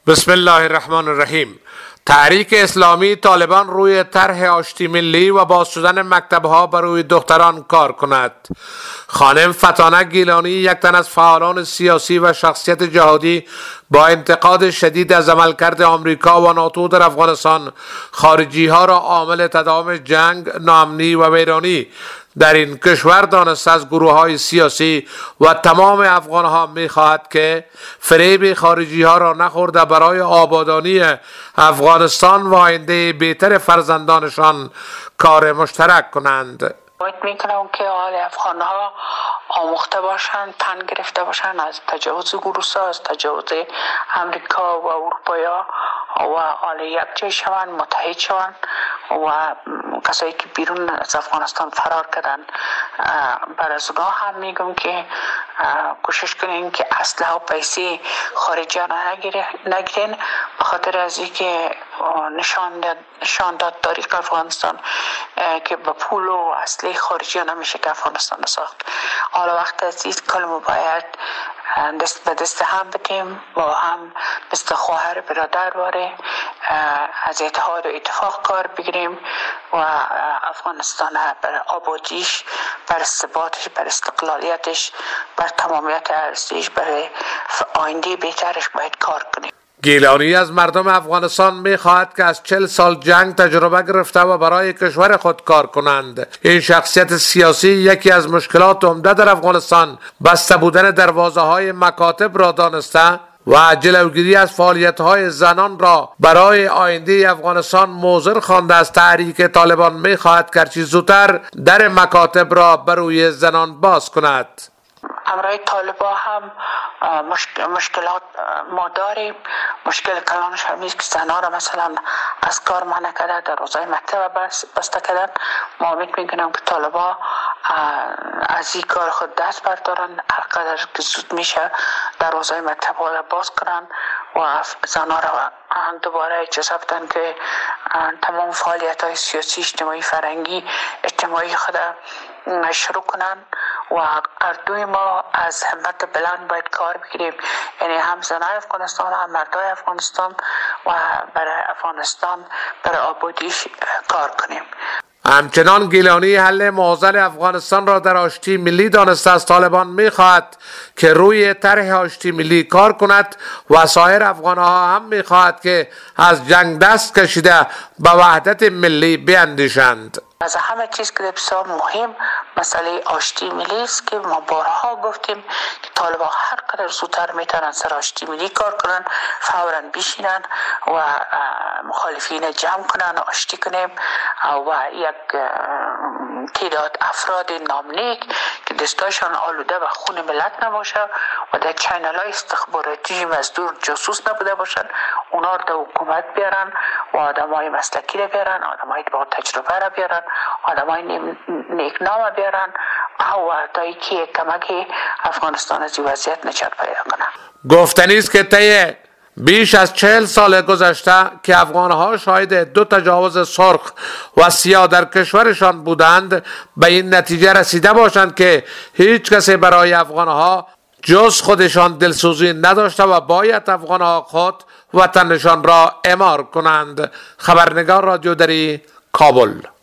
بسم الله الرحمن الرحیم. تحریک اسلامی طالبان روی طرح آشتی ملی و باز شدن مکتب‌ها برای دختران کار کند. خانم فتانه گیلانی، یک تن از فعالان سیاسی و شخصیت جهادی، با انتقاد شدید از عملکرد آمریکا و ناتو در افغانستان، خارجی ها را عامل تداوم جنگ، ناامنی و ویرانی در این کشور دانسته از گروه های سیاسی و تمام افغان ها می خواهد که فریب خارجی ها را نخورده برای آبادانی افغانستان و آینده بهتر فرزندانشان کار مشترک کنند. باید میکنم که حال افغان ها آموخته باشند، تن گرفته باشند از تجاوز گروسا، از تجاوز امریکا و اروپایا و حال یک جای شوند، متحد شوند و کسایی که بیرون از افغانستان فرار کردن بر از اونها هم میگم که کوشش کنین که اسلحه و پیسه خارجی ها نگیرین، به خاطر از اینکه نشان داد تاریخ افغانستان که با پول و اسلحه خارجی ها نمیشه که افغانستان ساخت. حالا وقت از کلمه باید دست به دست هم بدیم و هم مثل خواهر برادر باره از اتحاد و اتفاق کار بگیریم و افغانستان بر آبادیش، بر ثباتش، بر استقلالیتش، بر تمامیت ارزش، بر آینده بهترش باید کار کنیم. گیلانی از مردم افغانستان می خواهد که از 40 سال جنگ تجربه گرفته و برای کشور خود کار کنند. این شخصیت سیاسی یکی از مشکلات عمده در افغانستان بسته بودن دروازه های مکاتب را دانسته و جلوگیری از فعالیت های زنان را برای آینده افغانستان موثر خوانده از تحریک طالبان می خواهد که هرچه زودتر در مکاتب را برای زنان باز کند. امرای طالبا هم مشکلات ما داریم. مشکل کلانش هم نیست که زنها را مثلا از کار منع کرده، در روزای مکتب بسته کردن. ما امید میکنم که طالبا از این کار خود دست بردارن، هر قدر که زود میشه در روزای مکتب را باز کنن و زنها را دوباره اجازه بدن که تمام فعالیت های سیاسی، اجتماعی، فرهنگی، اجتماعی خود شروع کنن و هر دوی ما از همت بلند باید کار بگیریم، یعنی هم زنای افغانستان هم مردای افغانستان و برای افغانستان برای آبادیش کار کنیم. همچنان گیلانی حل معضل افغانستان را در آشتی ملی دانسته از طالبان می خواهد که روی طرح آشتی ملی کار کند و سایر افغانها هم می خواهد که از جنگ دست کشیده به وحدت ملی بیندیشند. از همه چیز که بسیار مهم مسئله آشتی ملی است که ما بارها گفتیم که طالبان هر قدر زودتر میتونن سر آشتی ملی کار کنن، فوراً بشینن و مخالفین جمع کنن، آشتی کنیم و یک تعداد افراد نامنیک که دستاشان آلوده و خون ملت نباشه و در چینل های استخباراتی مزدور جاسوس نبوده باشن، اونا رو در حکومت بیارن و آدم های مسلکی رو بیارن، آدم های با تجربه رو بیارن، آدم های نیکنام بیارن و تایی که کمک افغانستان از این وضعیت نجات پیدا کنه. گفتنی است که طی بیش از 40 سال گذشته که افغانها شاهد 2 تجاوز سرخ و سیاه در کشورشان بودند، به این نتیجه رسیده باشند که هیچ کسی برای افغانها جز خودشان دلسوزی نداشته و باید افغانها خود وطنشان را اعمار کنند. خبرنگار رادیو دری، کابل.